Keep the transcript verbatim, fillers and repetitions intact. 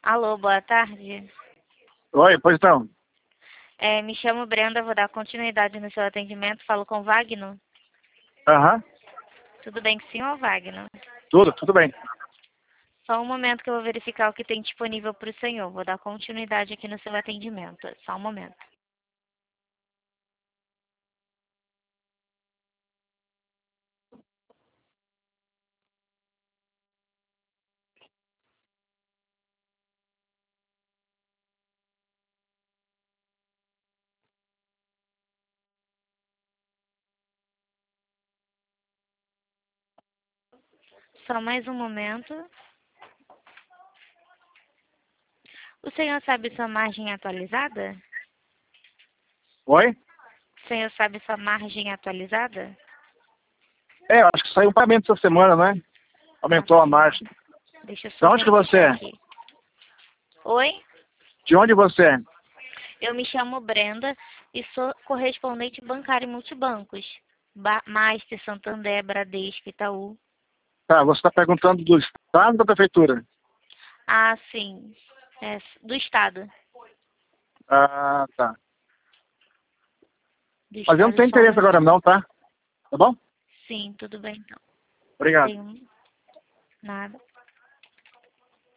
Alô, boa tarde. Oi, pois não. É, me chamo Brenda, vou dar continuidade no seu atendimento. Falo com Wagner. Aham. Tudo bem com o senhor, Wagner? Tudo, tudo bem. Só um momento que eu vou verificar o que tem disponível para o senhor. Vou dar continuidade aqui no seu atendimento. Só um momento. Só mais um momento. O senhor sabe sua margem atualizada? Oi? O senhor sabe sua margem atualizada? É, eu acho que saiu um pagamento essa semana, né? Aumentou a margem. Deixa eu De só onde que você verificar é? aqui. Oi? De onde você é? Eu me chamo Brenda e sou correspondente bancário em multibancos. Ba Master, Santander, Bradesco, Itaú. Tá, você está perguntando do estado ou da prefeitura? Ah, sim. É, do Estado. Ah, tá. Do Mas eu não Estado, tenho só um interesse agora momento. não, tá? Tá bom? Sim, tudo bem então. Obrigado. Tenho nada.